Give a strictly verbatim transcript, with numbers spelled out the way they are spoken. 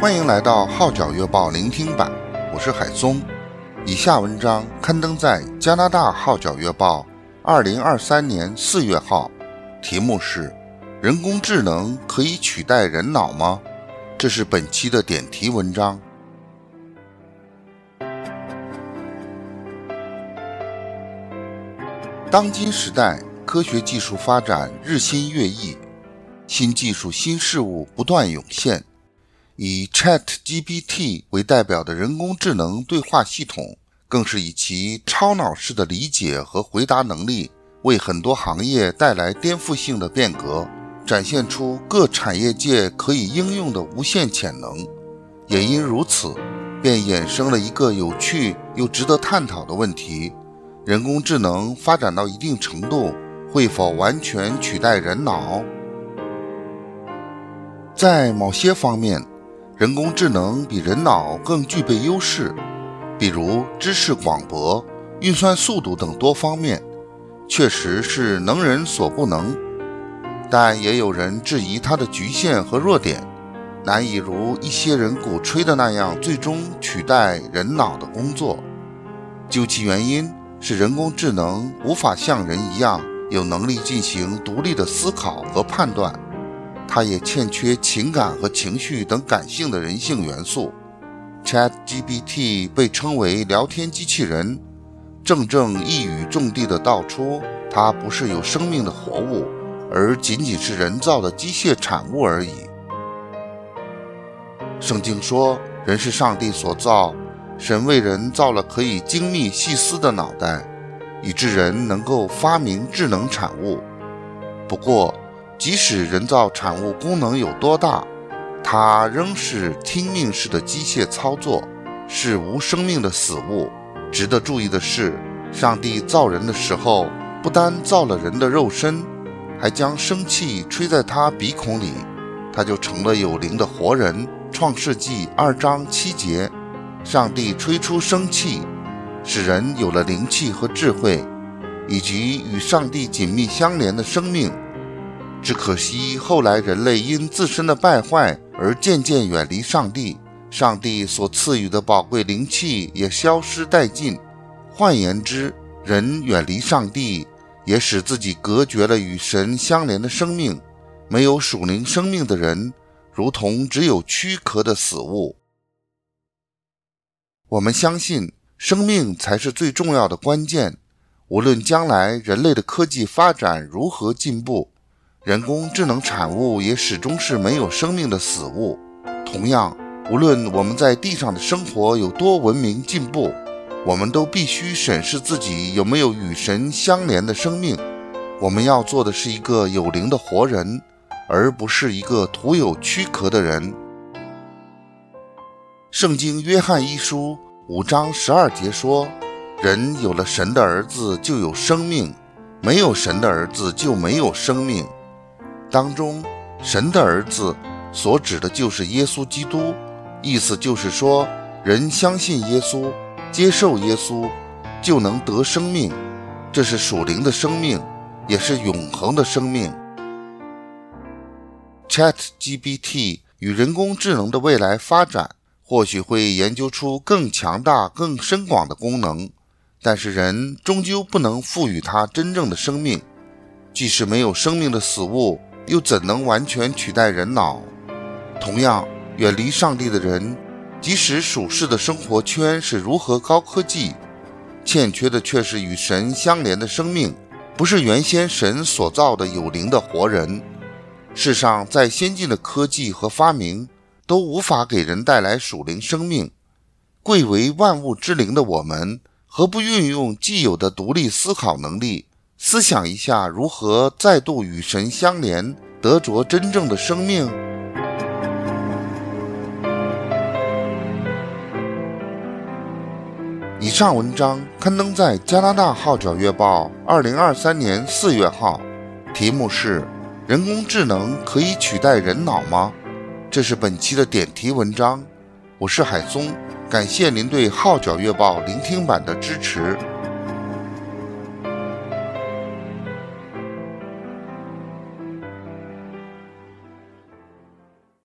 欢迎来到号角月报聆听版，我是海松。以下文章刊登在加拿大号角月报二零二三年四月号，题目是人工智能可以取代人脑吗？这是本期的点题文章。当今时代，科学技术发展日新月异，新技术新事物不断涌现。以 Chat G P T 为代表的人工智能对话系统，更是以其超脑式的理解和回答能力，为很多行业带来颠覆性的变革，展现出各产业界可以应用的无限潜能。也因如此，便衍生了一个有趣又值得探讨的问题：人工智能发展到一定程度，会否完全取代人脑？在某些方面，人工智能比人脑更具备优势，比如知识广博、运算速度等多方面，确实是能人所不能。但也有人质疑它的局限和弱点，难以如一些人鼓吹的那样最终取代人脑的工作。究其原因，是人工智能无法像人一样有能力进行独立的思考和判断，它也欠缺情感和情绪等感性的人性元素。 Chat G P T 被称为聊天机器人，正正一语中的地道出它不是有生命的活物，而仅仅是人造的机械产物而已。圣经说，人是上帝所造，神为人造了可以精密细思的脑袋，以致人能够发明智能产物。不过即使人造产物功能有多大，它仍是听命式的机械操作，是无生命的死物。值得注意的是，上帝造人的时候，不单造了人的肉身，还将生气吹在他鼻孔里，他就成了有灵的活人。创世纪二章七节，上帝吹出生气，使人有了灵气和智慧，以及与上帝紧密相连的生命。只可惜后来人类因自身的败坏而渐渐远离上帝，上帝所赐予的宝贵灵气也消失殆尽。换言之，人远离上帝，也使自己隔绝了与神相连的生命。没有属灵生命的人，如同只有躯壳的死物。我们相信，生命才是最重要的关键。无论将来人类的科技发展如何进步，人工智能产物也始终是没有生命的死物。同样，无论我们在地上的生活有多文明进步，我们都必须审视自己有没有与神相连的生命。我们要做的是一个有灵的活人，而不是一个徒有躯壳的人。圣经约翰一书五章十二节说，人有了神的儿子就有生命，没有神的儿子就没有生命。当中，神的儿子所指的就是耶稣基督，意思就是说，人相信耶稣，接受耶稣，就能得生命。这是属灵的生命，也是永恒的生命。Chat G P T 与人工智能的未来发展，或许会研究出更强大、更深广的功能，但是人终究不能赋予它真正的生命。既是没有生命的死物，又怎能完全取代人脑？同样，远离上帝的人，即使属世的生活圈是如何高科技，欠缺的却是与神相连的生命，不是原先神所造的有灵的活人。世上再先进的科技和发明，都无法给人带来属灵生命。贵为万物之灵的我们，何不运用既有的独立思考能力，思想一下如何再度与神相连，得着真正的生命？以上文章刊登在加拿大号角月报二零二三年四月号，题目是人工智能可以取代人脑吗？这是本期的点题文章。我是海松，感谢您对号角月报聆听版的支持。